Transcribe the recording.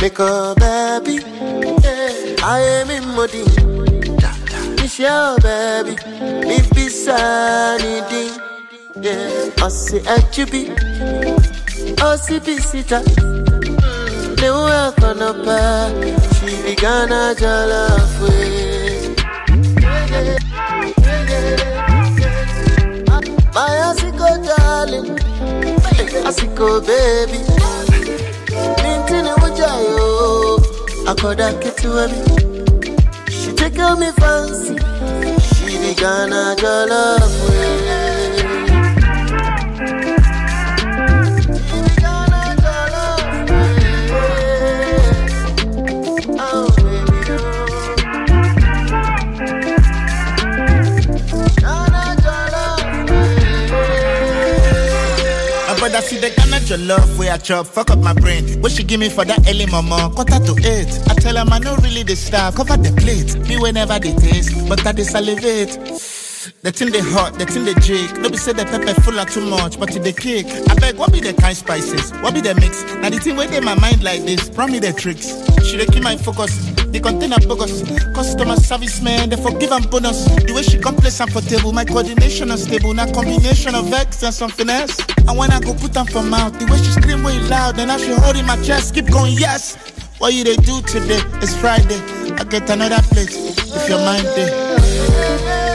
Make a baby, I am in Modi. Michelle baby, me be sanity. Yeah, I see HB, I see Pisita. They work on a path, she began a jollof way. My Asiko darling, Asiko baby. Nintini wajayo, akoda kitu wabi. She take out me fancy, she began a jollof way. But I see the Ghana your love where I chop, fuck up my brain. What she give me for that early mama, 7:45. I tell her I know really the star, cover the plate. Me whenever they taste, but I they salivate. The thing they hot, the thing they jig. No be say the pepper full of too much, but it the cake. I beg, what be the kind spices? What be the mix? Now the thing where they my mind like this, promise the tricks. She dey keep my focus, the container focus. Customer service man, they forgive and bonus. The way she come place and for table, my coordination unstable. Now combination of X and something else. And when I go put them for mouth, the way she scream way loud, then I should hold in my chest, keep going, yes. What you they do today? It's Friday. I get another plate if your mind there.